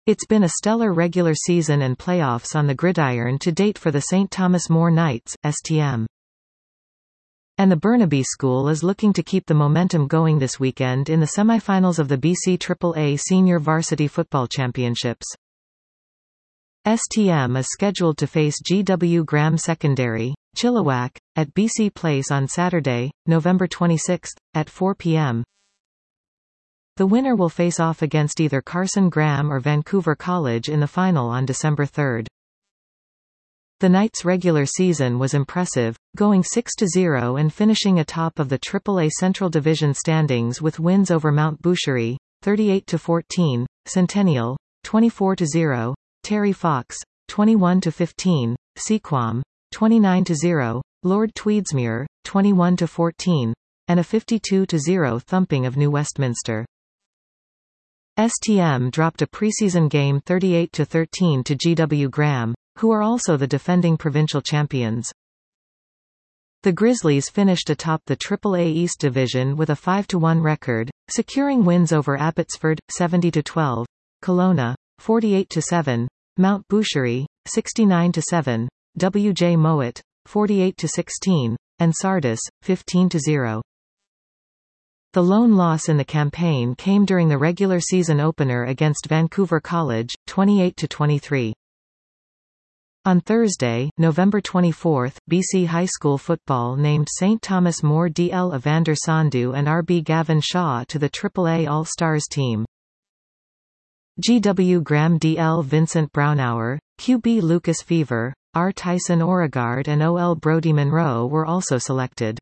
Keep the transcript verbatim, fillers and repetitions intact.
It's been a stellar regular season and playoffs on the gridiron to date for the Saint Thomas More Knights, S T M. And the Burnaby School is looking to keep the momentum going this weekend in the semifinals of the B C triple A Senior Varsity Football Championships. S T M is scheduled to face G W Graham Secondary, Chilliwack, at B C Place on Saturday, November twenty-sixth, at four p m The winner will face off against either Carson Graham or Vancouver College in the final on December third. The Knights' regular season was impressive, going six to zero and finishing atop of the triple A Central Division standings with wins over Mount Boucherie, thirty-eight to fourteen, Centennial, twenty-four to zero, Terry Fox, twenty-one to fifteen, Sequam, twenty-nine to zero, Lord Tweedsmuir, twenty-one to fourteen, and a fifty-two to zero thumping of New Westminster. S T M dropped a preseason game thirty-eight to thirteen to G W Graham, who are also the defending provincial champions. The Grizzlies finished atop the triple A East Division with a five to one record, securing wins over Abbotsford, seventy to twelve, Kelowna, forty-eight to seven, Mount Boucherie, sixty-nine to seven, W J Mowat, forty-eight to sixteen, and Sardis, fifteen to zero. The lone loss in the campaign came during the regular season opener against Vancouver College, twenty-eight to twenty-three. On Thursday, November twenty-fourth, B C High School football named Saint Thomas More D L Evander Sandhu and R B Gavin Shaw to the triple A All-Stars team. G W Graham D L Vincent Brownhour, Q B Lucas Fever, R Tyson Oregard and O L Brody Monroe were also selected.